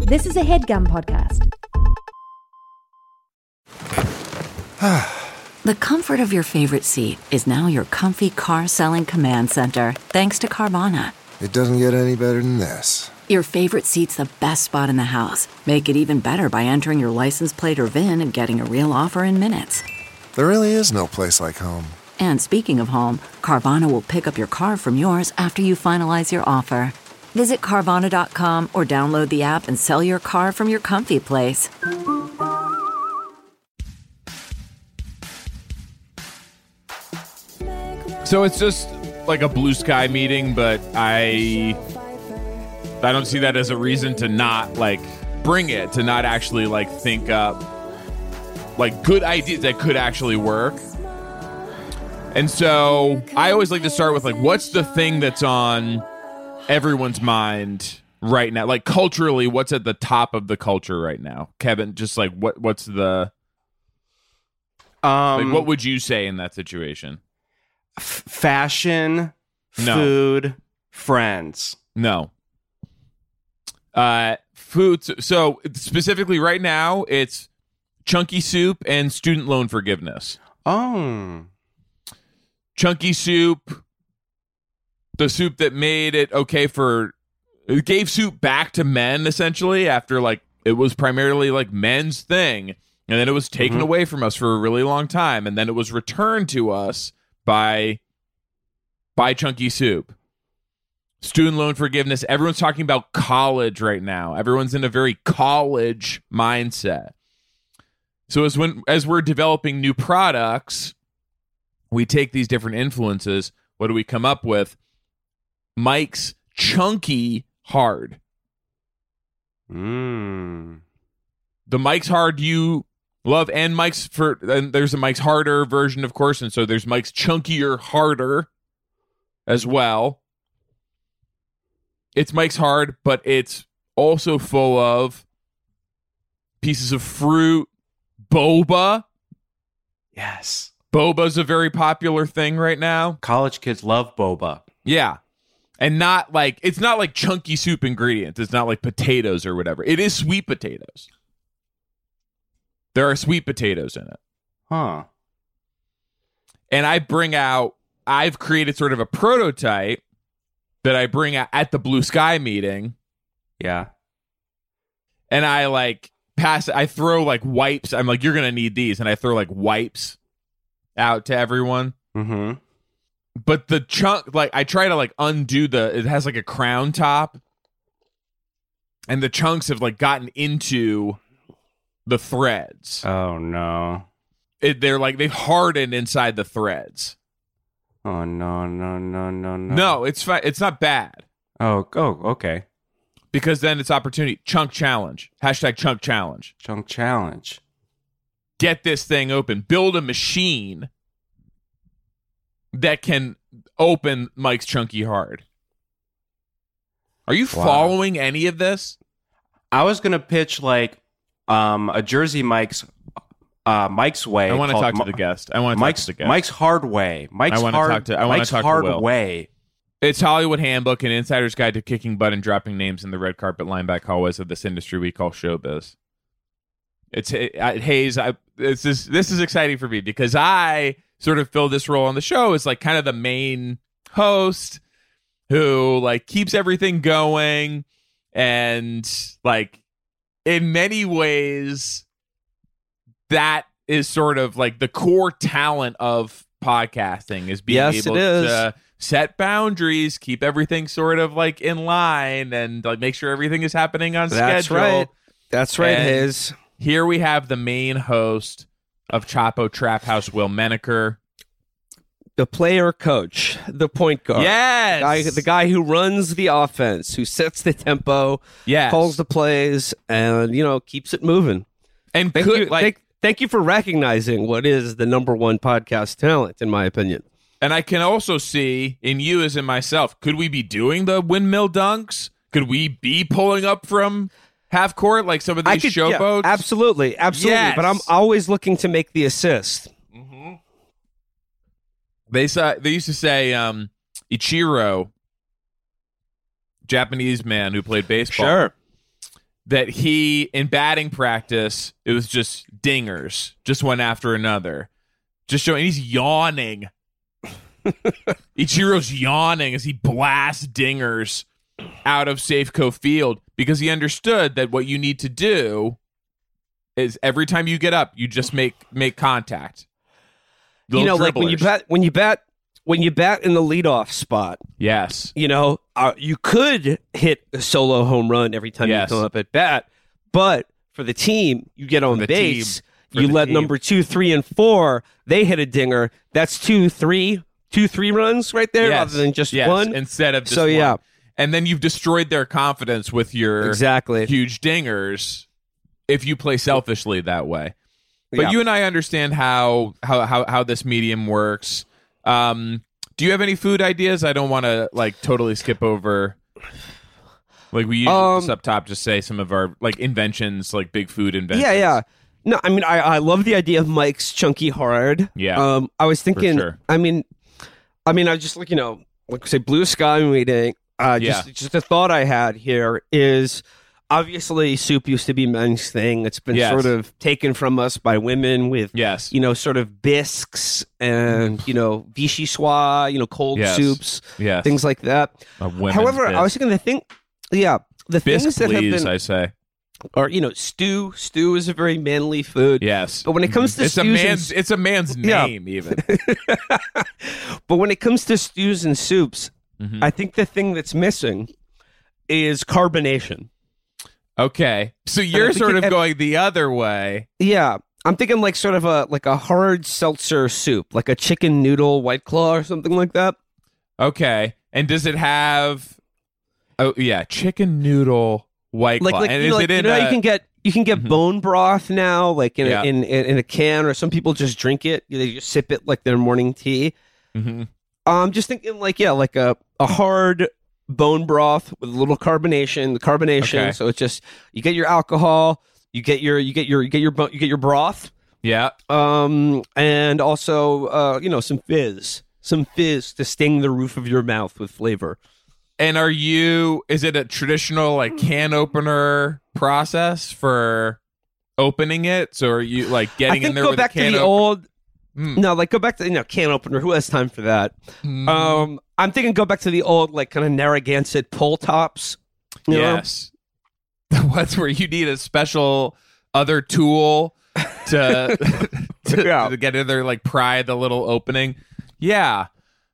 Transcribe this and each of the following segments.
This is a HeadGum podcast. The comfort of your favorite seat is now your comfy car selling command center, thanks to Carvana. It doesn't get any better than this. Your favorite seat's the best spot in the house. Make it even better by entering your license plate or VIN and getting a real offer in minutes. There really is no place like home. And speaking of home, Carvana will pick up your car from yours after you finalize your offer. Visit Carvana.com or download the app and sell your car from your comfy place. So it's just like a blue sky meeting, but I don't see that as a reason to not like bring it, to not actually like think up like good ideas that could actually work. And so I always like to start with like, what's the thing that's on everyone's mind right now? Like culturally, what's at the top of the culture right now? Kevin, just like what's the like, what would you say in that situation? Fashion, No. food, friends. No. Food. So specifically right now, it's Chunky Soup and student loan forgiveness. Oh. Chunky Soup, the soup that made it okay it gave soup back to men essentially after like it was primarily like men's thing. And then it was taken away from us for a really long time. And then it was returned to us by Chunky Soup. Student loan forgiveness. Everyone's talking about college right now. Everyone's in a very college mindset. So as we're developing new products, we take these different influences. What do we come up with? Mike's Chunky Hard. The Mike's Hard you love, and there's a Mike's Harder version, of course, and so there's Mike's Chunkier Harder as well. It's Mike's Hard, but it's also full of pieces of fruit, boba. Yes. Boba's a very popular thing right now. College kids love boba. Yeah. And it's not like Chunky Soup ingredients. It's not like potatoes or whatever. It is sweet potatoes. There are sweet potatoes in it. Huh. And I've created sort of a prototype that I bring out at the Blue Sky meeting. Yeah. And I throw like wipes. I'm like, you're going to need these. And I throw like wipes out to everyone. Mm-hmm. But the chunk, like I try to like undo it has like a crown top. And the chunks have like gotten into the threads. Oh, no. They're like, they've hardened inside the threads. Oh, no. No, it's fine. It's not bad. Oh, okay. Because then it's opportunity. Chunk challenge. # chunk challenge. Chunk challenge. Get this thing open. Build a machine that can open Mike's Chunky Hard. Are you following any of this? I was going to pitch like a Jersey Mike's Way. I want to talk to the guest. Mike's Hard Way. Mike's Hard Way. It's Hollywood Handbook, an insider's guide to kicking butt and dropping names in the red carpet lineback hallways of this industry we call showbiz. It's Hayes. This is exciting for me because I sort of fill this role on the show as like kind of the main host who like keeps everything going, and like in many ways that is sort of like the core talent of podcasting is being able to set boundaries, keep everything sort of like in line, and like make sure everything is happening on schedule. That's right, Hayes. Here we have the main host of Chapo Trap House, Will Menaker. The player coach, the point guard. Yes! The guy who runs the offense, who sets the tempo, calls the plays, and, keeps it moving. And thank you for recognizing what is the number one podcast talent, in my opinion. And I can also see in you as in myself, could we be doing the windmill dunks? Could we be pulling up from half court like some of these showboats? Yeah, absolutely. Yes. But I'm always looking to make the assist. Mm-hmm. They used to say Ichiro, Japanese man who played baseball. Sure. that he, in batting practice, it was just dingers, just one after another. Just showing, he's yawning. Ichiro's yawning as he blasts dingers out of Safeco Field because he understood that what you need to do is every time you get up, you just make contact. You know, like when you bat in the leadoff spot. Yes. You know, you could hit a solo home run every time you come up at bat, but for the team, you get on base. You let number 2, 3, and 4. They hit a dinger. That's 2, 3 runs right there, rather than just one. Instead of just one. And then you've destroyed their confidence with your huge dingers if you play selfishly that way. But you and I understand how this medium works. Do you have any food ideas? I don't want to like totally skip over. Like we usually up top just say some of our like inventions, like big food inventions. Yeah. No, I mean I love the idea of Mike's Chunky Hard. Yeah. I was thinking. Sure. I mean, I just like say Blue Sky meeting. Just a thought I had here is obviously soup used to be men's thing. It's been sort of taken from us by women with sort of bisques and vichyssoise, cold soups, things like that. However, I was thinking the things that have been, I say, or stew. Stew is a very manly food. Yes, but when it comes to it's a man's name even. But when it comes to stews and soups, I think the thing that's missing is carbonation. Okay, so you're sort of going the other way. Yeah, I'm thinking like sort of a hard seltzer soup, like a chicken noodle White Claw or something like that. Okay, and does it have? Oh yeah, chicken noodle White Claw. And is it in? You can get bone broth now, like in a can, or some people just drink it. They just sip it like their morning tea. I'm just thinking like a hard bone broth with a little carbonation. The carbonation, okay. So it's just you get your alcohol, you get your broth. Yeah. And also some fizz to sting the roof of your mouth with flavor. And is it a traditional like can opener process for opening it? So are you like getting in there with a can opener? No, like go back to can opener. Who has time for that? I'm thinking go back to the old like kind of Narragansett pull tops. Yes, that's where you need a special other tool to get in there, like pry the little opening. Yeah,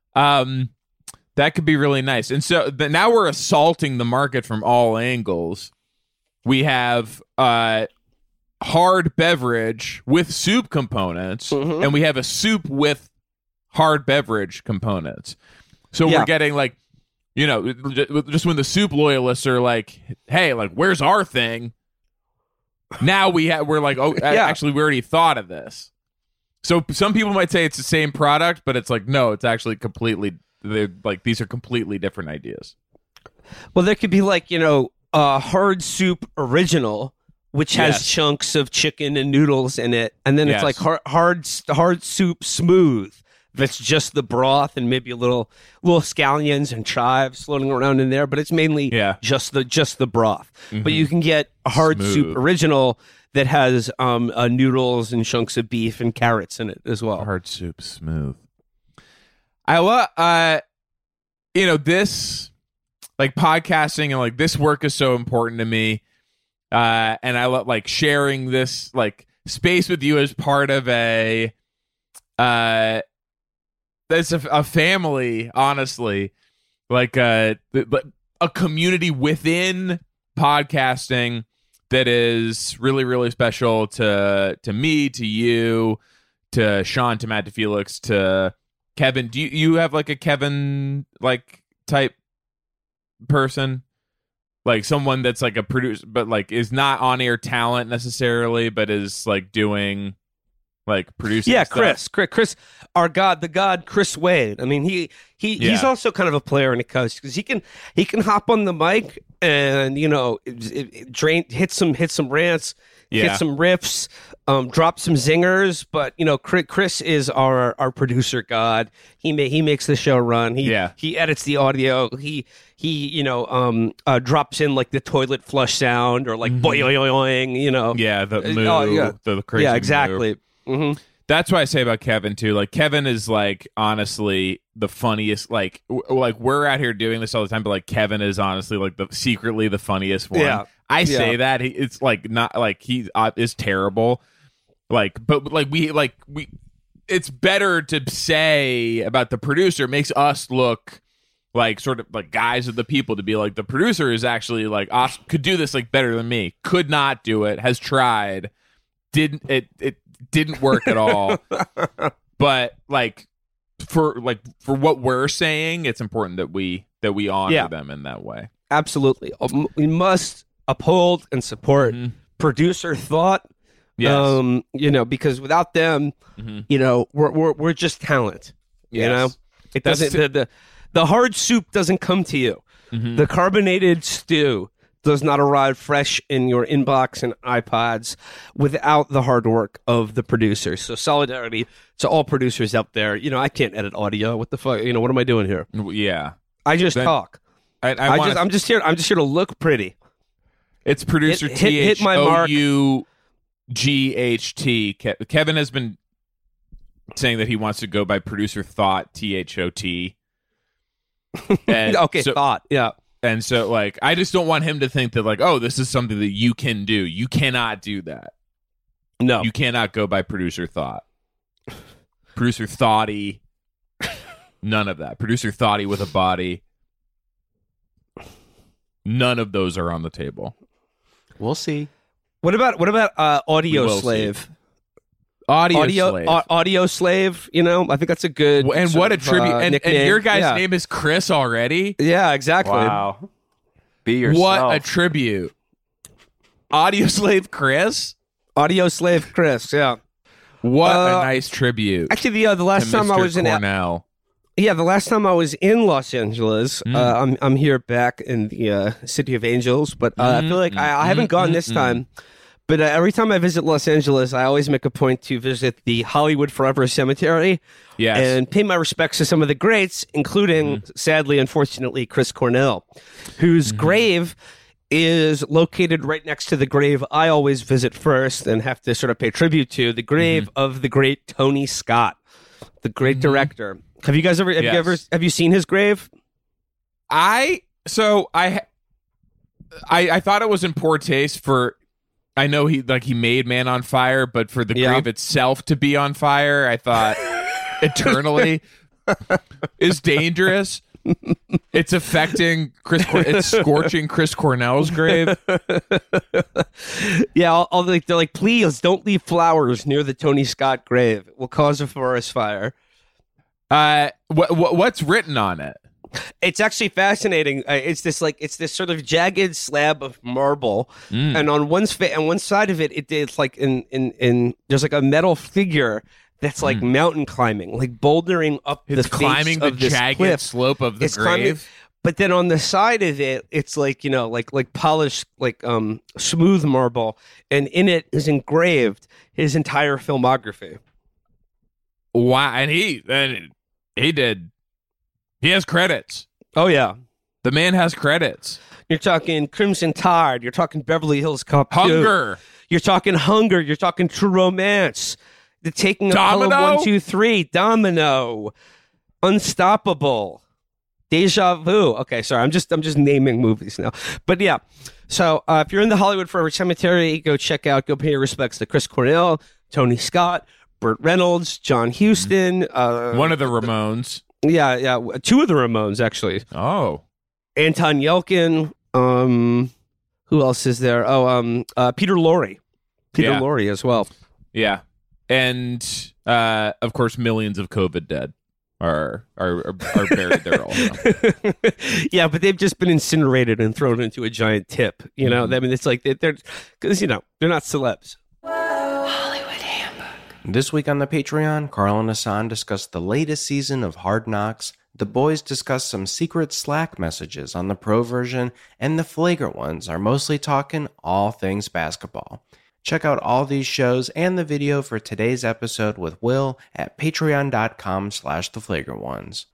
that could be really nice. And so now we're assaulting the market from all angles. We have hard beverage with soup components, and we have a soup with hard beverage components. So we're getting like, just when the soup loyalists are like, hey, like, where's our thing? Now we're like, actually, we already thought of this. So some people might say it's the same product, but it's like, no, it's actually these are completely different ideas. Well, there could be like, a hard soup original, which has chunks of chicken and noodles in it, and then it's like hard soup smooth. That's just the broth and maybe a little scallions and chives floating around in there, but it's mainly just the broth. But you can get a hard soup original that has noodles and chunks of beef and carrots in it as well. Hard soup smooth. I love this like podcasting and like this work is so important to me. And I love like sharing this like space with you as part of a family, honestly, like a community within podcasting that is really, really special to me, to you, to Sean, to Matt, to Felix, to Kevin. Do you have like a Kevin like type person? Like someone that's like a producer, but like is not on air talent necessarily, but is like doing like producing. Yeah, stuff. Chris, our god, the god Chris Wade. I mean, he's also kind of a player when it comes because he can hop on the mic and hit some rants, hit some riffs, drop some zingers. But Chris is our producer god. He makes the show run. He edits the audio. He drops in like the toilet flush sound or like boing. Yeah, the moo, the crazy. Yeah, exactly. Mm-hmm. That's what I say about Kevin too. Like Kevin is like honestly the funniest. Like we're out here doing this all the time, but like Kevin is honestly like secretly the funniest one. Yeah. I say that it's like not like he is terrible. Like, but like we it's better to say about the producer. It makes us look like sort of like guys of the people to be like the producer is actually like awesome, could do this like better than me. Could not do it. Has tried. It didn't work at all. But like for what we're saying, it's important that we honor them in that way. Absolutely. We must uphold and support producer thought. Yes. Because without them, we're just talent. Yes. It doesn't the hard soup doesn't come to you. Mm-hmm. The carbonated stew does not arrive fresh in your inbox and iPods without the hard work of the producers. So solidarity to all producers out there. I can't edit audio. What the fuck? What am I doing here? Yeah. I just talk. I'm just here to look pretty. It's producer hit my mark. THOUGHT. Kevin has been saying that he wants to go by producer thought, THOT. Okay, thought. Yeah. And so, like, I just don't want him to think that, like, oh, this is something that you can do. You cannot do that. No. You cannot go by producer thought. Producer thoughty. None of that. Producer thoughty with a body. None of those are on the table. We'll see. What about Audio Slave? Audio Slave, I think that's a good and what a tribute. And your guy's name is Chris already? Yeah, exactly. Wow. Be yourself. What a tribute. Audio Slave Chris? Audio Slave Chris, yeah. What a nice tribute. Actually, the last time I was Cornell. the last time I was in Los Angeles, I'm here back in the City of Angels, but I feel like I haven't gone this time. But every time I visit Los Angeles, I always make a point to visit the Hollywood Forever Cemetery and pay my respects to some of the greats, including, sadly, unfortunately, Chris Cornell, whose grave is located right next to the grave I always visit first and have to sort of pay tribute to, the grave of the great Tony Scott, the great director. Have you guys ever have you seen his grave? I thought it was in poor taste for. I know he made Man on Fire, but for the grave itself to be on fire, I thought eternally is dangerous. It's affecting it's scorching Chris Cornell's grave. Yeah, they're like, please don't leave flowers near the Tony Scott grave. It will cause a forest fire. What's written on it? It's actually fascinating. It's this sort of jagged slab of marble, and on one side of it's like in there's like a metal figure that's like mountain climbing, like bouldering up the face climbing of the this jagged cliff. slope of the grave. Climbing, but then on the side of it, it's like like polished smooth marble, and in it is engraved his entire filmography. Wow, and he did. He has credits. Oh, yeah. The man has credits. You're talking Crimson Tide. You're talking Beverly Hills Cop 2. Hunger. You're talking Hunger. You're talking True Romance. The Taking of Pelham 1, 2, 3. Domino. Unstoppable. Deja Vu. Okay, sorry. I'm just naming movies now. But yeah. So if you're in the Hollywood Forever Cemetery, go pay your respects to Chris Cornell, Tony Scott, Burt Reynolds, John Huston. One of the Ramones. Yeah, two of the Ramones, actually. Oh. Anton Yelkin. Who else is there? Oh, Peter Lorre. Peter Lorre as well. Yeah. And, of course, millions of COVID dead are buried there also. Yeah, but they've just been incinerated and thrown into a giant tip. I mean, it's like they're because, they're not celebs. Hollywood Handbook. This week on the Patreon, Carl and Hassan discuss the latest season of Hard Knocks, the boys discuss some secret Slack messages on the pro version, and the flagrant ones are mostly talking all things basketball. Check out all these shows and the video for today's episode with Will at patreon.com/theflagrantones.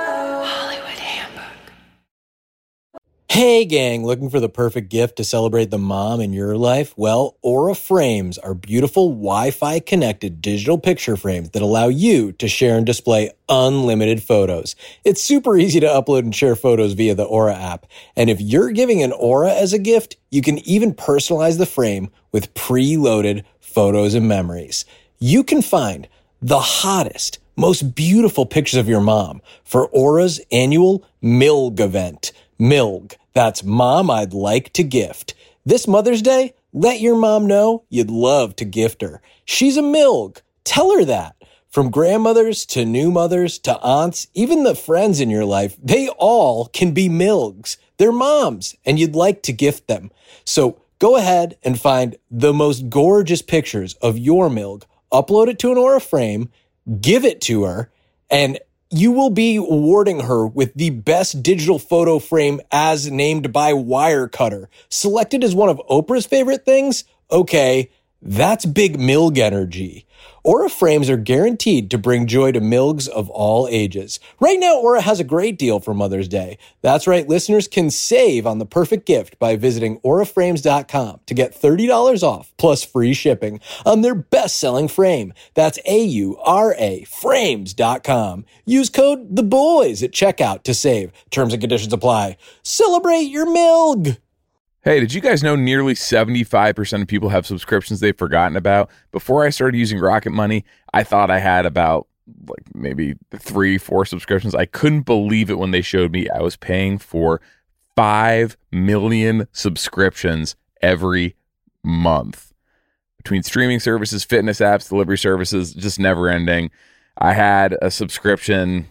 Hey gang, looking for the perfect gift to celebrate the mom in your life? Well, Aura Frames are beautiful Wi-Fi connected digital picture frames that allow you to share and display unlimited photos. It's super easy to upload and share photos via the Aura app. And if you're giving an Aura as a gift, you can even personalize the frame with preloaded photos and memories. You can find the hottest, most beautiful pictures of your mom for Aura's annual MILG event. MILG. That's Mom I'd Like to Gift. This Mother's Day, let your mom know you'd love to gift her. She's a MILG. Tell her that. From grandmothers to new mothers to aunts, even the friends in your life, they all can be MILGs. They're moms, and you'd like to gift them. So go ahead and find the most gorgeous pictures of your MILG, upload it to an Aura frame, give it to her, and you will be awarding her with the best digital photo frame as named by Wirecutter. Selected as one of Oprah's favorite things? Okay, that's big MILG energy. Aura frames are guaranteed to bring joy to MILGs of all ages. Right now, Aura has a great deal for Mother's Day. That's right, listeners can save on the perfect gift by visiting auraframes.com to get $30 off plus free shipping on their best-selling frame. That's AURA frames.com. Use code THEBOYS at checkout to save. Terms and conditions apply. Celebrate your MILG! Hey, did you guys know nearly 75% of people have subscriptions they've forgotten about? Before I started using Rocket Money, I thought I had about maybe 3-4 subscriptions. I couldn't believe it when they showed me I was paying for 5 million subscriptions every month. Between streaming services, fitness apps, delivery services, just never ending. I had a subscription.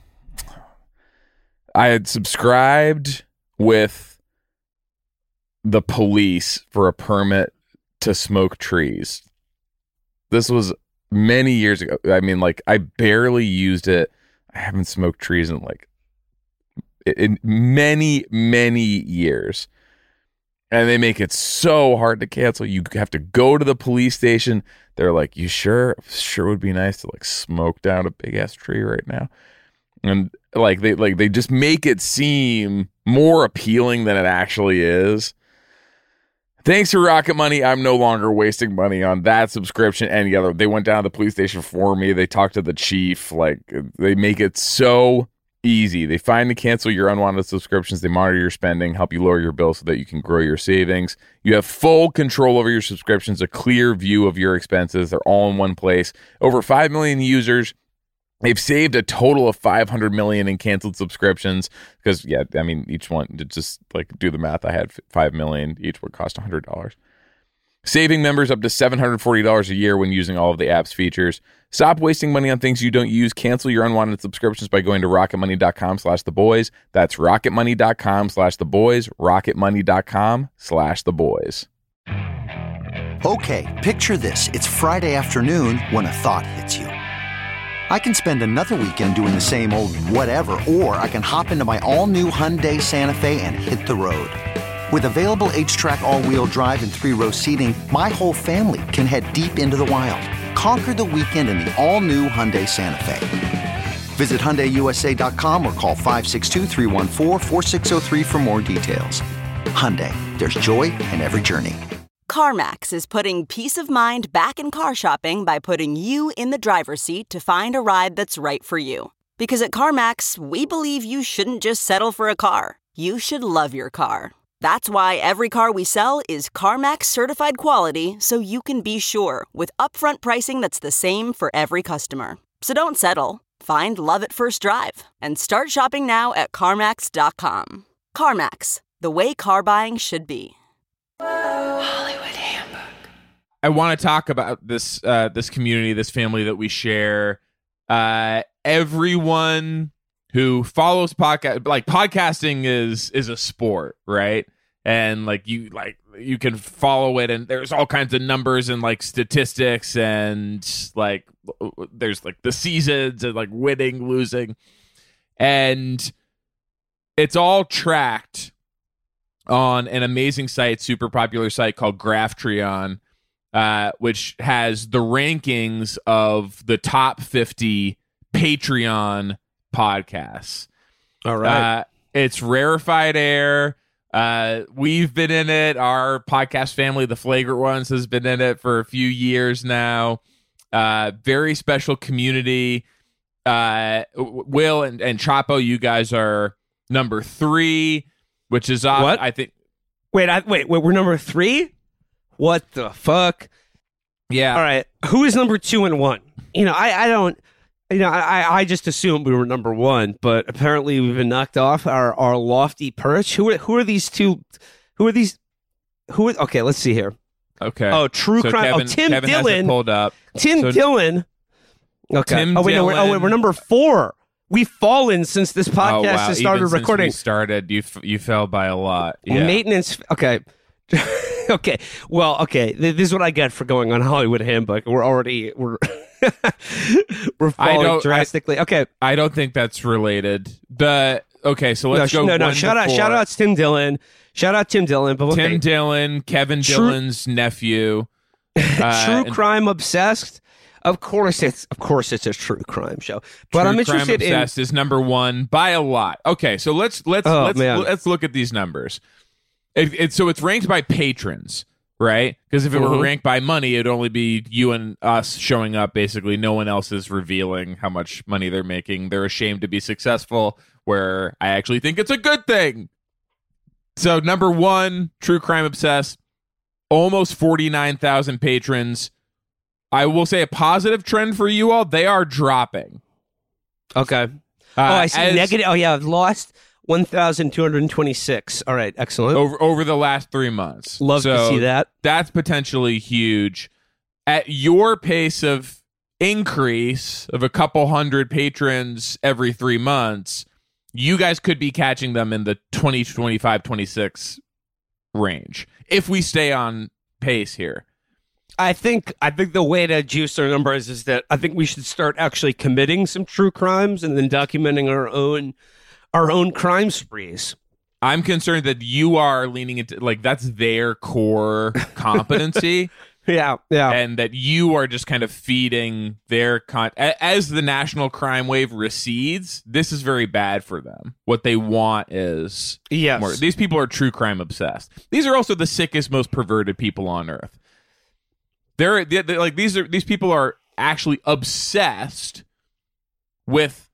I had subscribed with the police for a permit to smoke trees. This was many years ago. I mean, I barely used it. I haven't smoked trees in many, many years. And they make it so hard to cancel. You have to go to the police station. They're like, you sure? Sure would be nice to smoke down a big ass tree right now. And they just make it seem more appealing than it actually is. Thanks to Rocket Money, I'm no longer wasting money on that subscription. Any other, they went down to the police station for me. They talked to the chief. They make it so easy. They find and cancel your unwanted subscriptions. They monitor your spending, help you lower your bill so that you can grow your savings. You have full control over your subscriptions, a clear view of your expenses. They're all in one place. Over 5 million users. They've saved a total of $500 million in canceled subscriptions because, each one, to just do the math, I had 5 million. Each would cost $100. Saving members up to $740 a year when using all of the app's features. Stop wasting money on things you don't use. Cancel your unwanted subscriptions by going to rocketmoney.com/theboys. That's rocketmoney.com/theboys. rocketmoney.com/theboys. Okay, picture this. It's Friday afternoon when a thought hits you. I can spend another weekend doing the same old whatever, or I can hop into my all-new Hyundai Santa Fe and hit the road. With available H-Track all-wheel drive and 3-row seating, my whole family can head deep into the wild. Conquer the weekend in the all-new Hyundai Santa Fe. Visit HyundaiUSA.com or call 562-314-4603 for more details. Hyundai, there's joy in every journey. CarMax is putting peace of mind back in car shopping by putting you in the driver's seat to find a ride that's right for you. Because at CarMax, we believe you shouldn't just settle for a car. You should love your car. That's why every car we sell is CarMax certified quality, so you can be sure with upfront pricing that's the same for every customer. So don't settle. Find love at first drive and start shopping now at CarMax.com. CarMax, the way car buying should be. I want to talk about this this community, this family that we share. Everyone who follows podcasting is a sport, right? and you can follow it, and there's all kinds of numbers and statistics, and there's the seasons and winning, losing, and it's all tracked on an amazing site, super popular site called Graphtreon, which has the rankings of the top 50 Patreon podcasts. All right. It's Rarefied Air. We've been in it. Our podcast family, the Flagrant Ones, has been in it for a few years now. Very special community. Will and Chapo, you guys are number 3, which is what? I think. Wait, we're number 3? What the fuck? Yeah. All right. Who is number 2 and 1? I don't. I just assumed we were number 1, but apparently we've been knocked off our lofty perch. Who are these two? Okay, let's see here. Okay. Oh, True Crime. Tim Kevin Dillon. Has it pulled up. Tim Dillon. Okay. Tim wait, Dillon. No, we're number 4. We've fallen since this podcast has started Even recording. Since we started, you fell by a lot. Yeah. Maintenance. Okay. Okay. Well, okay. This is what I get for going on Hollywood Handbook. We're falling drastically. Okay. I don't think that's related. Okay, so let's go. No. Shout out Tim Dillon. Shout out Tim Dillon. But okay. Tim Dillon, Kevin Dillon's nephew. True Crime Obsessed. Of course it's a true crime show. But I'm interested in Obsessed is number 1 by a lot. Okay, so let's look at these numbers. So it's ranked by patrons, right? Because if it were ranked by money, it'd only be you and us showing up. Basically, no one else is revealing how much money they're making. They're ashamed to be successful, where I actually think it's a good thing. So number 1, True Crime Obsessed, almost 49,000 patrons. I will say a positive trend for you all. They are dropping. Okay. I see negative. Oh, yeah. I've lost 1,226. All right. Excellent. Over the last 3 months. Love to see that. That's potentially huge. At your pace of increase of a couple hundred patrons every 3 months, you guys could be catching them in the 20, 25, 26 range if we stay on pace here. I think the way to juice our numbers is that I think we should start actually committing some true crimes and then documenting our own crime sprees. I'm concerned that you are leaning into that's their core competency. Yeah. And that you are just kind of feeding their as the national crime wave recedes. This is very bad for them. What they want is more. These people are true crime obsessed. These are also the sickest, most perverted people on earth. They're these people are actually obsessed with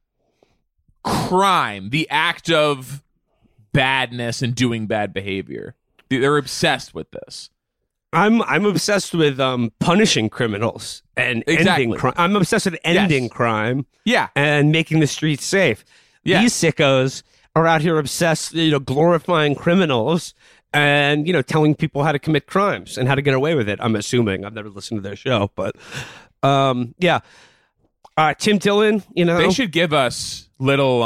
crime, the act of badness and doing bad behavior. They're obsessed with this. I'm obsessed with punishing criminals and ending crime. I'm obsessed with ending crime. Yeah, and making the streets safe. Yeah. These sickos are out here obsessed, glorifying criminals. And, telling people how to commit crimes and how to get away with it. I'm assuming. I've never listened to their show, but yeah. Tim Dillon, They should give us little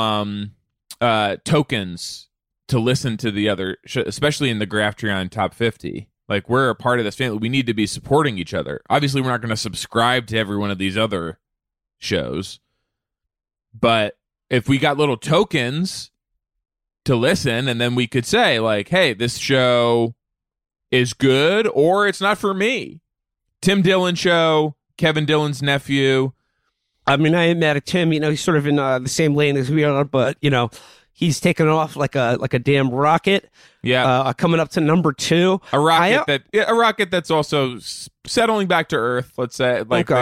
tokens to listen to the other, especially in the Graphtreon Top 50. We're a part of this family. We need to be supporting each other. Obviously, we're not going to subscribe to every one of these other shows. But if we got little tokens to listen, and then we could say hey, this show is good or it's not for me. Tim Dillon show, Kevin Dillon's nephew. I mean, I am mad at Tim. He's sort of in the same lane as we are, but he's taken off like a damn rocket. Yeah, coming up to number 2, a rocket that's also settling back to earth. Let's say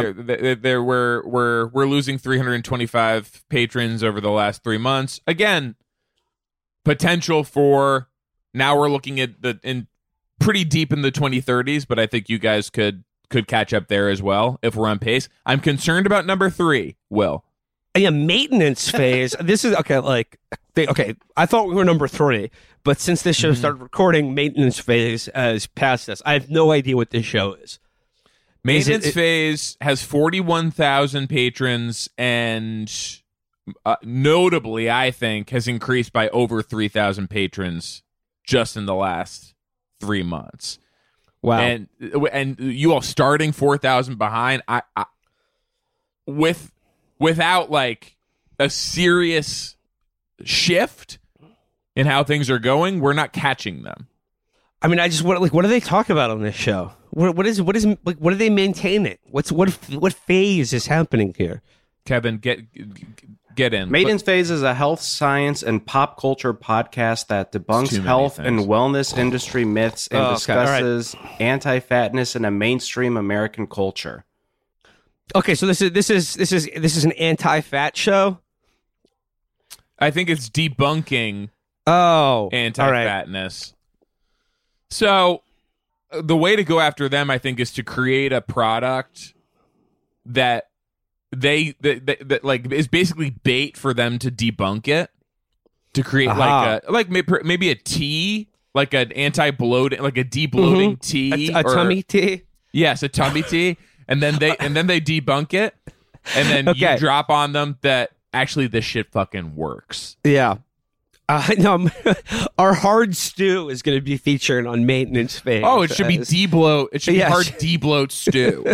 we're losing 325 patrons over the last 3 months. Again, potential for now we're looking at in pretty deep in the 2030s, but I think you guys could catch up there as well if we're on pace. I'm concerned about number 3, Will. Yeah, maintenance phase. This is okay. I thought we were number 3, but since this show started recording, maintenance phase has passed us. I have no idea what this show is. Maintenance phase has 41,000 patrons and notably, I think, has increased by over 3,000 patrons just in the last 3 months. Wow. And you all starting 4,000 behind, without like a serious shift in how things are going, we're not catching them. I mean, what do they talk about on this show? What are they maintaining? What phase is happening here? Kevin, get in. Maiden's Phase is a health, science, and pop culture podcast that debunks health and wellness industry myths and discusses anti-fatness in a mainstream American culture. Okay, so this is an anti-fat show. I think it's debunking anti-fatness. Right. So the way to go after them, I think, is to create a product that that like is basically bait for them to debunk it, to create maybe a tea, like an anti-bloating, like a de-bloating tea, a tummy tea. Yes, a tummy tea, and then they debunk it, and then you drop on them that actually this shit fucking works. Yeah. No, our hard stew is going to be featured on Maintenance Phase. Oh, it should be de-bloat. It should be hard de-bloat stew.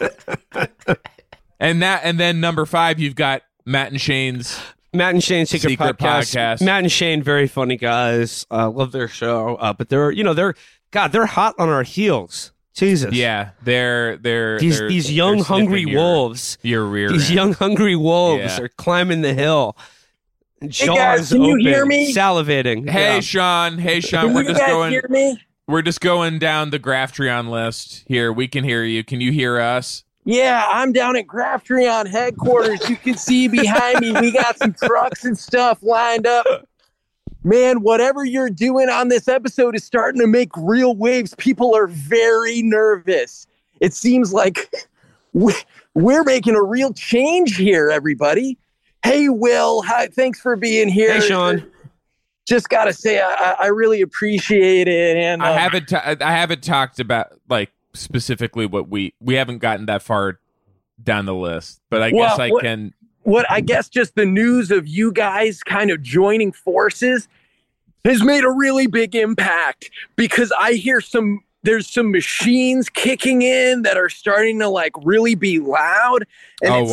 And then number 5, you've got Matt and Shane's Secret Podcast. Matt and Shane, very funny guys. Love their show. But they're hot on our heels. Jesus. Yeah, they're these young hungry wolves. Your rear. These young hungry wolves are climbing the hill. Hey guys, can you hear me? Salivating. Hey Sean. Can you guys hear me? We're just going down the Graphtreon list here. We can hear you. Can you hear us? Yeah, I'm down at Graphtreon headquarters. You can see behind me, we got some trucks and stuff lined up. Man, whatever you're doing on this episode is starting to make real waves. People are very nervous. It seems like we're making a real change here, everybody. Hey, Will. Hi, thanks for being here. Hey, Sean. Just got to say, I really appreciate it. And I haven't talked about, like, specifically what we haven't gotten that far down the list, but I guess I can. What I guess just the news of you guys kind of joining forces has made a really big impact, because I hear there's some machines kicking in that are starting to like really be loud. And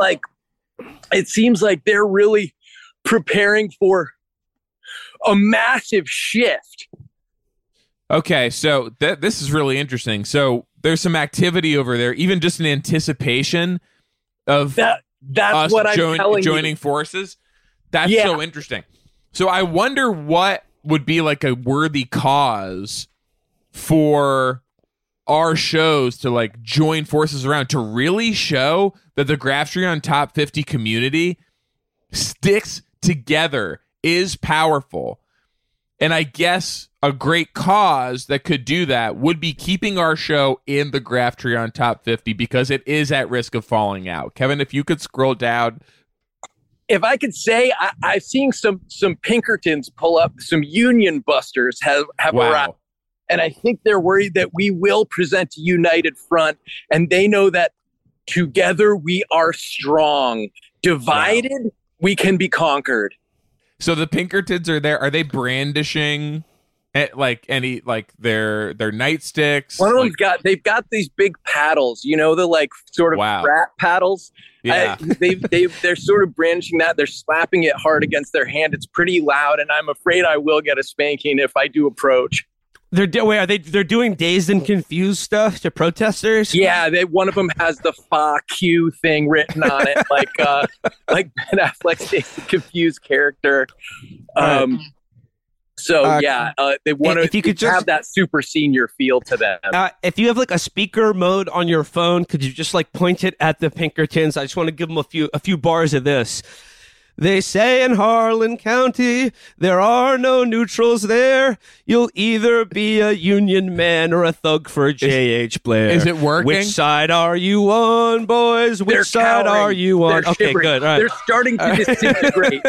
it seems like they're really preparing for a massive shift. Okay, so this is really interesting. So there's some activity over there, even just in anticipation of that's us what I'm joining forces. That's so interesting. So I wonder what would be like a worthy cause for our shows to like join forces around, to really show that the Graphtreon Top 50 community sticks together, is powerful. And I guess a great cause that could do that would be keeping our show in the Graphtreon Top 50, because it is at risk of falling out. Kevin, if you could scroll down. If I could say, I've seen some Pinkertons pull up, some union busters have arrived. And I think they're worried that we will present a united front, and they know that together we are strong. Divided, we can be conquered. So the Pinkertons are there. Are they brandishing like any like their nightsticks? One of them's they've got these big paddles, the like sort of rat paddles. Yeah. They're sort of brandishing that. They're slapping it hard against their hand. It's pretty loud, and I'm afraid I will get a spanking if I do approach. They're doing Dazed and Confused stuff to protesters? Yeah, one of them has the "fuck you" thing written on it, like Ben Affleck's Dazed and Confused character. They want to have that super senior feel to them. If you have like a speaker mode on your phone, could you just like point it at the Pinkertons? I just want to give them a few bars of this. They say in Harlan County, there are no neutrals there. You'll either be a Union man or a thug for J.H. Blair. Is it working? Which side are you on, boys? Which side are you on? They're okay, shimmering. good. All right. They're starting to disintegrate.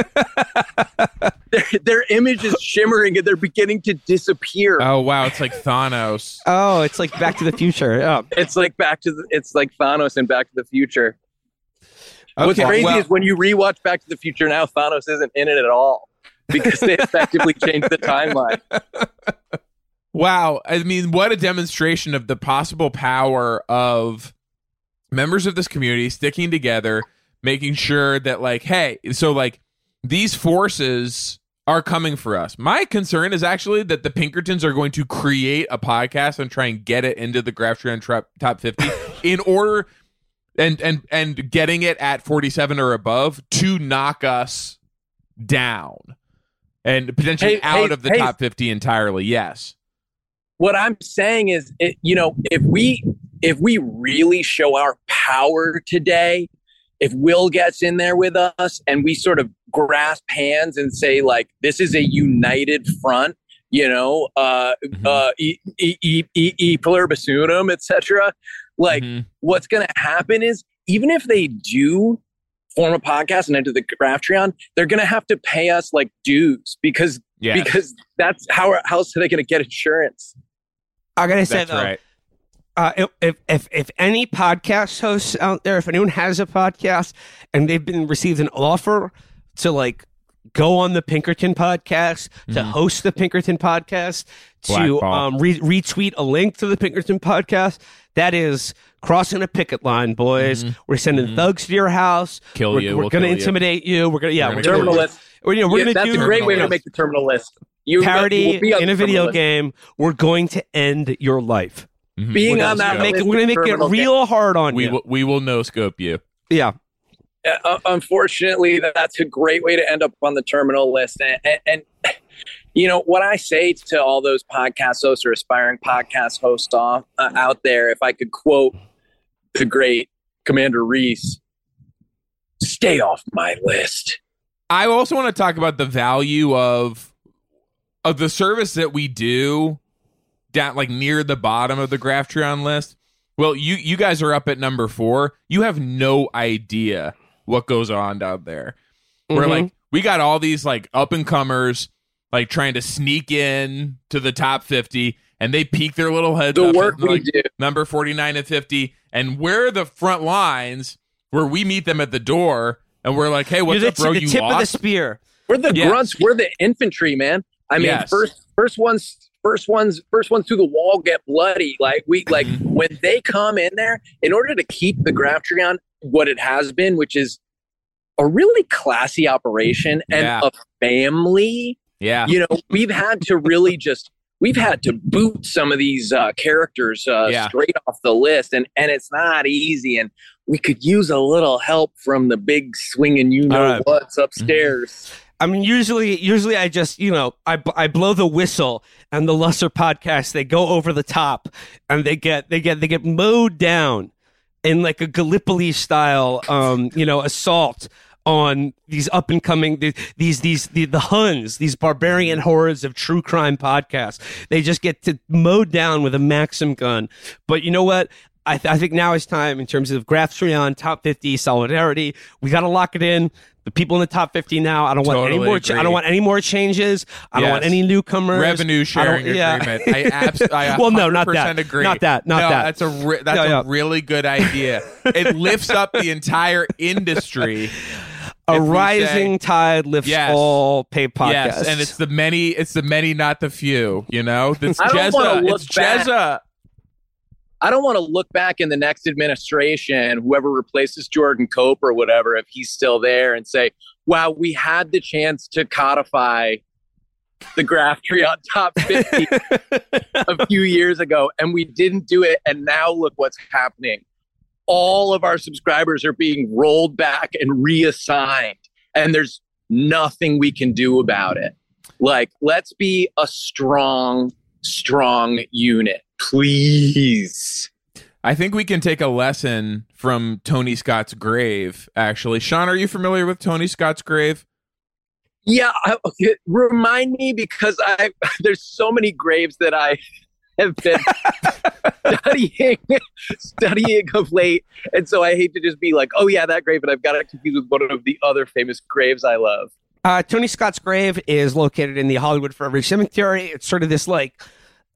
their image is shimmering, and they're beginning to disappear. Oh, wow. It's like Thanos. Oh, it's like Back to the Future. Yeah. It's like Thanos and Back to the Future. Okay, What's crazy is when you rewatch Back to the Future now, Thanos isn't in it at all. because they effectively changed the timeline. Wow. I mean, what a demonstration of the possible power of members of this community sticking together, making sure that, like, hey, so, like, these forces are coming for us. My concern is actually that the Pinkertons are going to create a podcast and try and get it into the Graphtreon top 50 in order and getting it at 47 or above to knock us down and potentially out of the top 50 entirely. Yes. What I'm saying is, if we really show our power today, if Will gets in there with us and we sort of grasp hands and say, like, this is a united front, e pluribus unum, etc. Like, what's going to happen is, even if they do form a podcast and enter the Graphtreon, they're going to have to pay us like dues because that's how else are they going to get insurance? I gotta say though, right. If any podcast hosts out there, if anyone has a podcast and they've received an offer to, like, go on the Pinkerton podcast, to host the Pinkerton podcast, to retweet a link to the Pinkerton podcast, that is crossing a picket line, boys. We're sending thugs to your house. We're going to intimidate you. We're going to terminal list. That's a great way to make the terminal list. Parody in a video game. We're going to end your life. Being on that list, we're going to make it real hard on you. We will no scope you. Yeah. Unfortunately, that's a great way to end up on the terminal list. And what I say to all those podcast hosts or aspiring podcast hosts out there, if I could quote the great Commander Reese, stay off my list. I also want to talk about the value of the service that we do down, like, near the bottom of the Graphtreon list. Well, you guys are up at number 4. You have no idea what goes on down there. We're like, we got all these, like, up and comers, like, trying to sneak in to the top 50, and they peek their little heads the up work at, we like, do. number 49 and 50, and we're the front lines where we meet them at the door, and we're like, hey, what's up, bro? The tip of the spear. We're the grunts. We're the infantry, man. I mean, first ones through the wall get bloody. Like, when they come in there, in order to keep the Graphtreon what it has been, which is a really classy operation and a family. Yeah. We've had to boot some of these characters straight off the list, and it's not easy. And we could use a little help from the big swinging what's upstairs. I mean, usually I just, I blow the whistle, and the lesser podcasts, they go over the top, and they get mowed down in, like, a Gallipoli style, assault on these up and coming, the Huns, these barbarian hordes of true crime podcasts. They just get mowed down with a Maxim gun. But you know what? I think now is time, in terms of Graphtreon top 50 solidarity. We got to lock it in. The people in the top 50 now. I don't want any more. I don't want any more changes. I don't want any newcomers. Revenue sharing agreement. I well, no, not that. Agree. Not that. That's a really good idea. It lifts up the entire industry. A rising tide lifts all paid podcasts. Yes, and it's the many, not the few. It's I don't want to look Jezza. back. I don't want to look back in the next administration, whoever replaces Jordan Cope or whatever, if he's still there, and say, wow, we had the chance to codify the Graphtreon top 50 a few years ago, and we didn't do it, and now look what's happening. All of our subscribers are being rolled back and reassigned, and there's nothing we can do about it. Like, let's be a strong unit. Please. I think we can take a lesson from Tony Scott's grave, actually. Sean, are you familiar with Tony Scott's grave? Yeah. Remind me, because there's so many graves that I have been studying of late. And so I hate to just be like, oh, yeah, that grave. But I've got it confused with one of the other famous graves I love. Tony Scott's grave is located in the Hollywood Forever Cemetery. It's sort of this, like,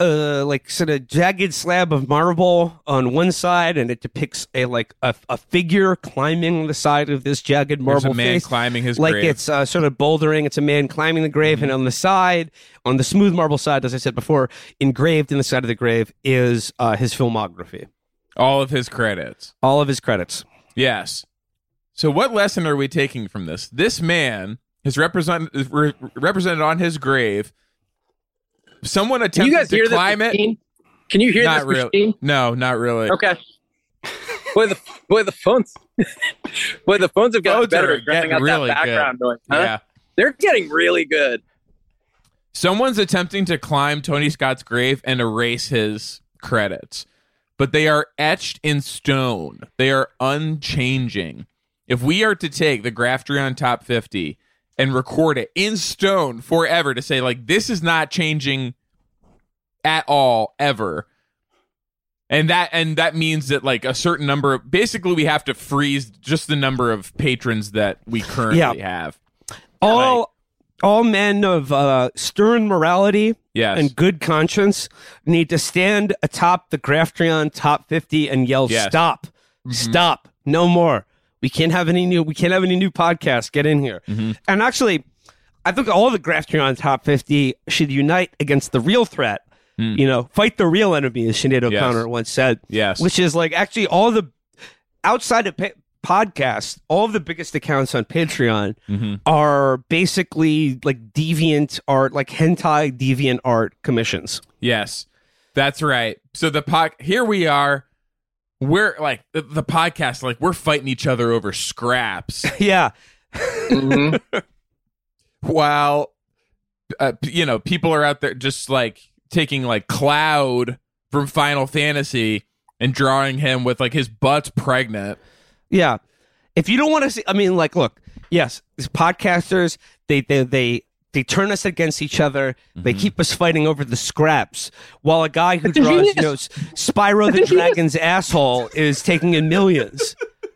like sort of jagged slab of marble on one side, and it depicts a figure climbing the side of this jagged marble There's a man face, climbing his like grave. it's sort of bouldering. It's a man climbing the grave, and on the side, on the smooth marble side, as I said before, engraved in the side of the grave is his filmography, all of his credits. Yes. So what lesson are we taking from this? This man is represented on his grave. Someone attempted to climb it. Can you hear not this really. machine? No, not really. Okay. Boy, the phones. Boy, the phones have gotten better at dropping out really that background noise. Huh? Yeah. They're getting really good. Someone's attempting to climb Tony Scott's grave and erase his credits, but they are etched in stone. They are unchanging. If we are to take the Graftreon Top 50 and record it in stone forever to say, like, this is not changing at all, ever. And that means that, like, a certain number of, basically we have to freeze just the number of patrons that we currently have. All men of stern morality and good conscience need to stand atop the Graftreon Top 50 and yell, stop, stop, no more. We can't have any new podcasts. Get in here. And actually, I think all the Graftreon Top 50 should unite against the real threat. Fight the real enemy, as Sinead O'Connor once said. Yes. Which is like actually all the outside of podcasts, all of the biggest accounts on Patreon are basically like deviant art, like hentai deviant art commissions. Yes, that's right. So here we are. We're like the podcast, like we're fighting each other over scraps. Yeah. While, people are out there just like taking like Cloud from Final Fantasy and drawing him with like his butt's pregnant. Yeah. If you don't want to see, I mean, like, look, yes, these podcasters, they turn us against each other. They keep us fighting over the scraps, while a guy who draws, Spyro the Dragon's asshole is taking in millions.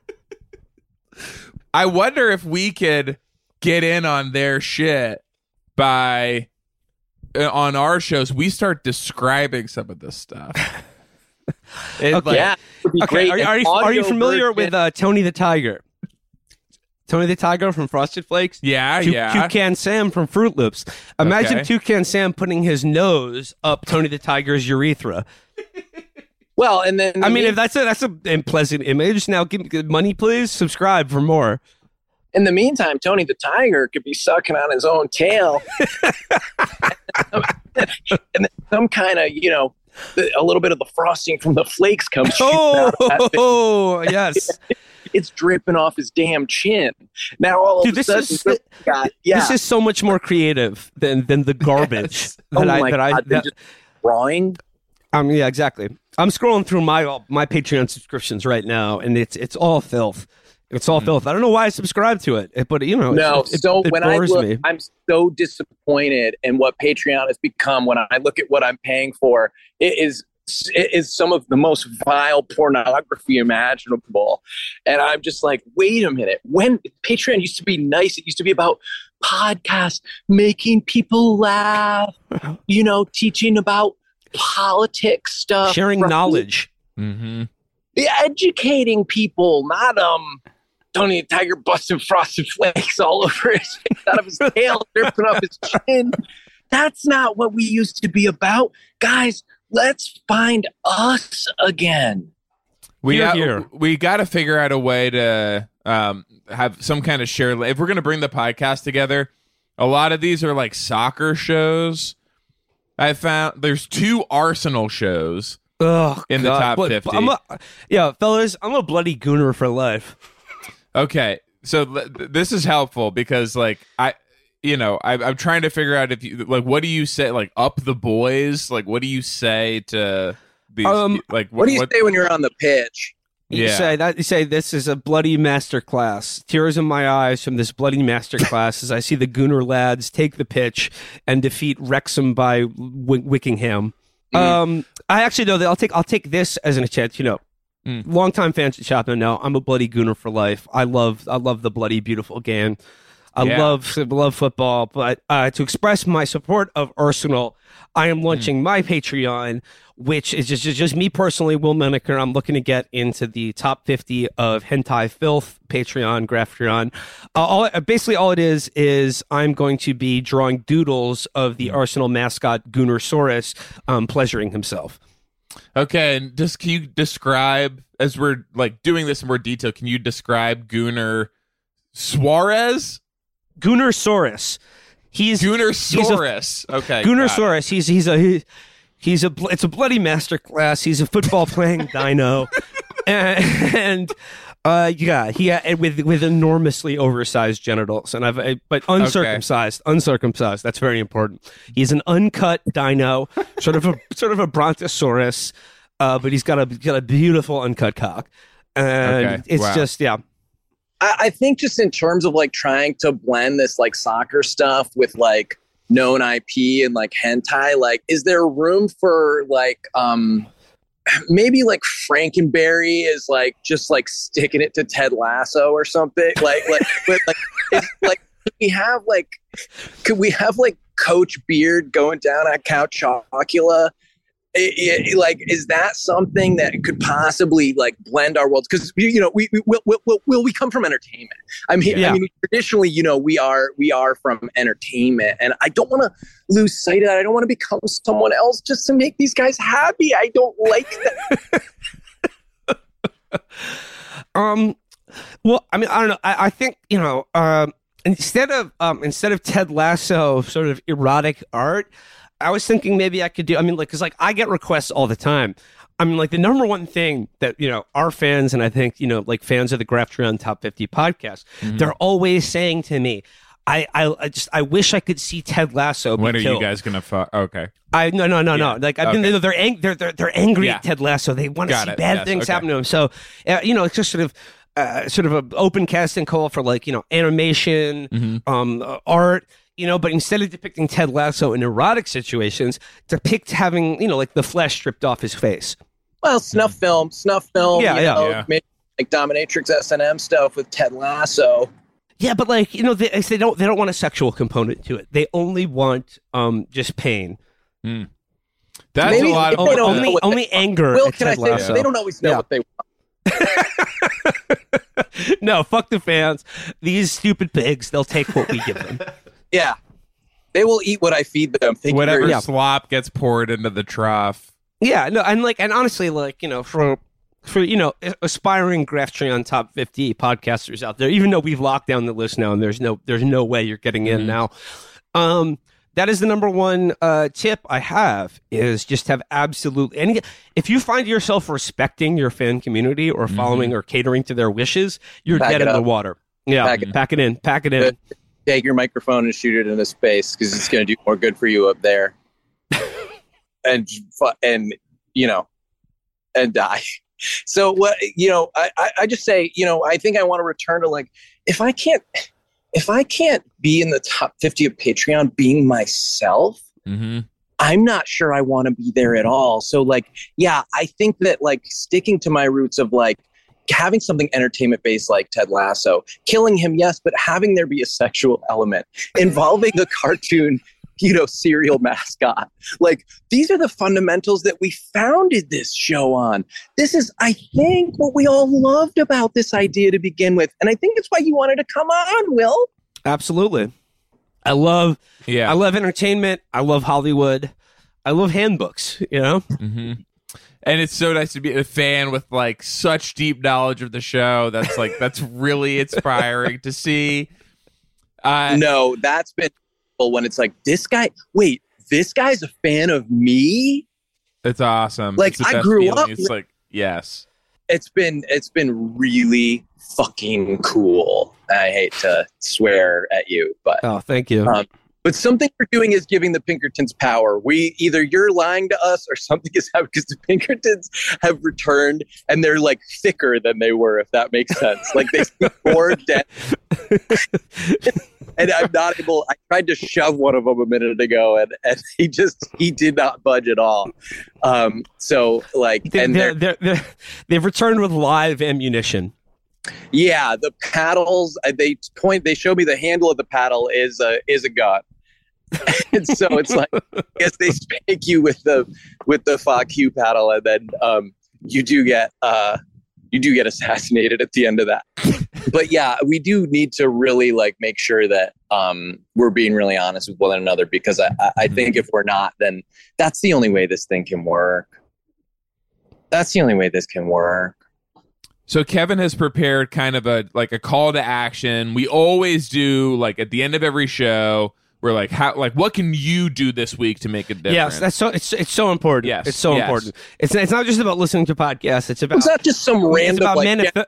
I wonder if we could get in on their shit by, on our shows, we start describing some of this stuff. Yeah. Okay. Are you familiar with Tony the Tiger? Tony the Tiger from Frosted Flakes? Yeah. Toucan Sam from Fruit Loops. Imagine Toucan Sam putting his nose up Tony the Tiger's urethra. Well, and then if that's a unpleasant image, now give me money, please. Subscribe for more. In the meantime, Tony the Tiger could be sucking on his own tail, and then some kind of a little bit of the frosting from the flakes comes. Oh, yes. It's dripping off his damn chin. Now all of a sudden, this is so much more creative than the garbage just drawing. Yeah, exactly. I'm scrolling through my Patreon subscriptions right now, and it's all filth. It's all filth. I don't know why I subscribe to it, but it when I bores look, me. I'm so disappointed in what Patreon has become. When I look at what I'm paying for, it is some of the most vile pornography imaginable. And I'm just like, wait a minute. When Patreon used to be nice, it used to be about podcasts, making people laugh, teaching about politics stuff. Sharing knowledge. Educating people, not Tony the Tiger busting Frosted Flakes all over his face, out of his tail, dripping off his chin. That's not what we used to be about. Guys, let's find us again. We got to figure out a way to have some kind of share. If we're going to bring the podcast together, a lot of these are like soccer shows. I found there's 2 Arsenal shows in the top 50. Fellas, I'm a bloody gooner for life. Okay, so this is helpful because like I'm trying to figure out if you like, what do you say, like, up the boys? Like, what do you say to these? Like, what do you say when you're on the pitch? You say this is a bloody masterclass. Tears in my eyes from this bloody masterclass as I see the Gooner lads take the pitch and defeat Wrexham by Wickingham. I actually know that I'll take this as an chance. Longtime fans of Chapman know I'm a bloody Gooner for life. I love the bloody beautiful game. I love football, but to express my support of Arsenal, I am launching my Patreon, which is just me personally, Will Menaker. I'm looking to get into the top 50 of Hentai Filth Patreon, Graftrion. Basically all it is I'm going to be drawing doodles of the Arsenal mascot Gunnersaurus pleasuring himself. Okay, and can you describe, as we're like doing this in more detail, can you describe Gunner Suarez? Gunnersaurus. Gunnersaurus. Okay. Gunnersaurus. It's a bloody masterclass. He's a football playing dino, and with enormously oversized genitals, but uncircumcised. Okay. Uncircumcised. That's very important. He's an uncut dino, sort of a brontosaurus, but he's got a beautiful uncut cock, and it's just I think just in terms of like trying to blend this like soccer stuff with like known IP and like hentai, like is there room for like maybe like Frankenberry is like just like sticking it to Ted Lasso or something could we have like Coach Beard going down on Couch Chocula? Like, is that something that could possibly like blend our worlds? Because we come from entertainment. I mean, traditionally, we are from entertainment, and I don't want to lose sight of that. I don't want to become someone else just to make these guys happy. I don't like that. Well, I mean, I don't know. I think instead of Ted Lasso sort of erotic art, I was thinking maybe I could do, because I get requests all the time. I mean, like the number one thing that, our fans, and I think, like fans of the Graftrion Top 50 podcast, they're always saying to me, I wish I could see Ted Lasso be When are killed. you guys going to fuck? Okay. No. Like, they're angry at Ted Lasso. They want to see bad things happen to him. So, it's just sort of an open casting call for like, animation, art, but instead of depicting Ted Lasso in erotic situations, depict having, like the flesh stripped off his face. Well, snuff film. Yeah. Maybe like dominatrix S&M stuff with Ted Lasso. Yeah, but like, they don't want a sexual component to it. They only want just pain. That's maybe a lot of only anger. Will, at can Ted I say Lasso. they don't always know what they want. No, fuck the fans. These stupid pigs, they'll take what we give them. Yeah. They will eat what I feed them. Whatever slop gets poured into the trough. Yeah, no, and honestly, like, for aspiring Graftrion Top 50 podcasters out there, even though we've locked down the list now and there's no way you're getting in now. That is the number one tip I have, is just have absolutely any. If you find yourself respecting your fan community or following or catering to their wishes, you're dead in the water. Yeah, pack it in. Take your microphone and shoot it into space, because it's going to do more good for you up there. and die. So what, I just say, I think I want to return to like, if I can't be in the top 50 of Patreon being myself, I'm not sure I want to be there at all. So like, I think that like sticking to my roots of like having something entertainment based like Ted Lasso, killing him, yes, but having there be a sexual element involving the cartoon, serial mascot. Like, these are the fundamentals that we founded this show on. This is, I think, what we all loved about this idea to begin with. And I think it's why you wanted to come on, Will. Absolutely. I love entertainment. I love Hollywood. I love handbooks, And it's so nice to be a fan with like such deep knowledge of the show. That's really inspiring to see. No, that's been when it's like, this guy's a fan of me. It's awesome. Like, it's I grew up. It's like, yes. It's been really fucking cool. I hate to swear at you, but thank you. But something we're doing is giving the Pinkertons power. Either you're lying to us or something is happening, because the Pinkertons have returned and they're like thicker than they were, if that makes sense. Like, they seem more dead. And I'm not able. I tried to shove one of them a minute ago, and he did not budge at all. So like, they've returned with live ammunition. Yeah, the paddles. They show me the handle of the paddle is a gun, and so it's like I guess they spank you with the fuck you paddle, and then you do get assassinated at the end of that. But yeah, we do need to really like make sure that we're being really honest with one another, because I think if we're not, then that's the only way this thing can work. That's the only way this can work. So Kevin has prepared kind of a call to action. We always do, like, at the end of every show, we're like, what can you do this week to make a difference? Yes, that's so it's so important. Yes, it's so important. It's not just about listening to podcasts. It's not just some random. It's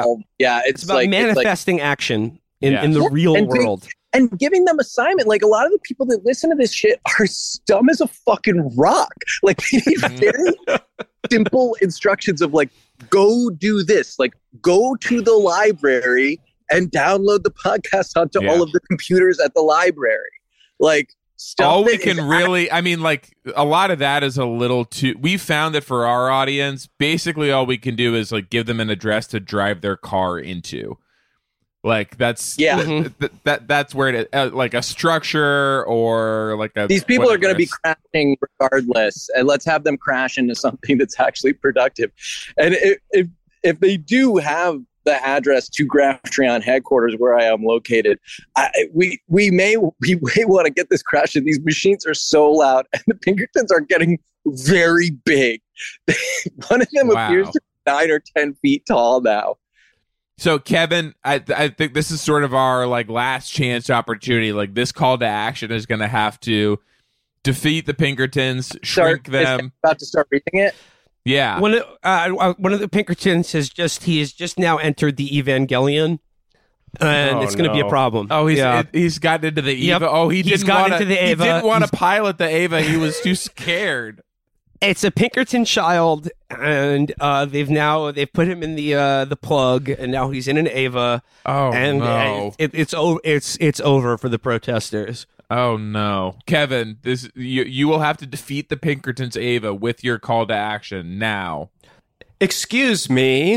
about manifesting action in the real world. And giving them assignment. Like, a lot of the people that listen to this shit are dumb as a fucking rock. Like, they need very simple instructions of like, go do this. Like, go to the library and download the podcast onto all of the computers at the library. Like, stuff. All we can really, I mean, like, a lot of that is a little too. We found that for our audience, basically all we can do is like give them an address to drive their car into. Like, that's that's where it is, like a structure or like a. These people are going to be crashing regardless, and let's have them crash into something that's actually productive. And if they do have the address to Graphtreon headquarters where I am located, we may want to get this crash. And these machines are so loud, and the Pinkertons are getting very big. One of them appears to be 9 or 10 feet tall now. So Kevin, I think this is sort of our like last chance opportunity. Like, this call to action is going to have to defeat the Pinkertons, shrink them. About to start reading it. Yeah. One of the Pinkertons has just now entered the Evangelion, and it's going to be a problem. Oh, he's gotten into the Eva. Yep. Oh, he didn't want to pilot the Eva. He was too scared. It's a Pinkerton child, and they've put him in the plug, and now he's in an Ava. Oh, and no. It's over for the protesters. Oh no, Kevin! You will have to defeat the Pinkertons Ava with your call to action now. Excuse me.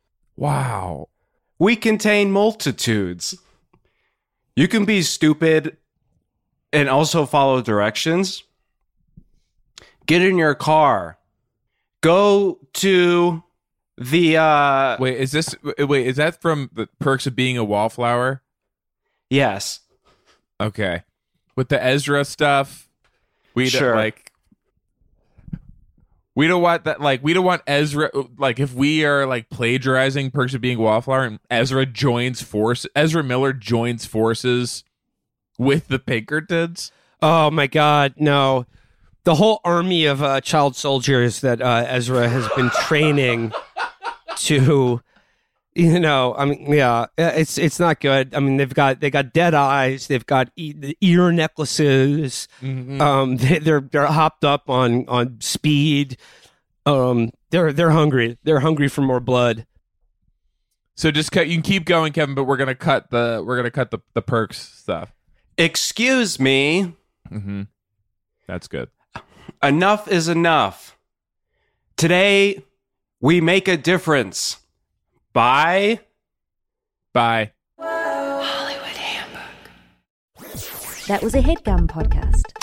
Wow. We contain multitudes. You can be stupid and also follow directions. Get in your car. Go to the Wait, is that from the Perks of Being a Wallflower? Yes. Okay. With the Ezra stuff, we don't want that. Like, we don't want Ezra. Like, if we are like plagiarizing Perks of Being a Wallflower, and Ezra Miller joins forces with the Pinkertons. Oh my God, no! The whole army of child soldiers that Ezra has been training to. I mean, yeah, it's not good. I mean, they got dead eyes. They've got ear necklaces. Mm-hmm. They're hopped up on speed. They're hungry. They're hungry for more blood. So just cut. You can keep going, Kevin, but we're gonna cut the Perks stuff. Excuse me. Mm-hmm. That's good. Enough is enough. Today, we make a difference. Bye. Hollywood Handbook. That was a HeadGum podcast.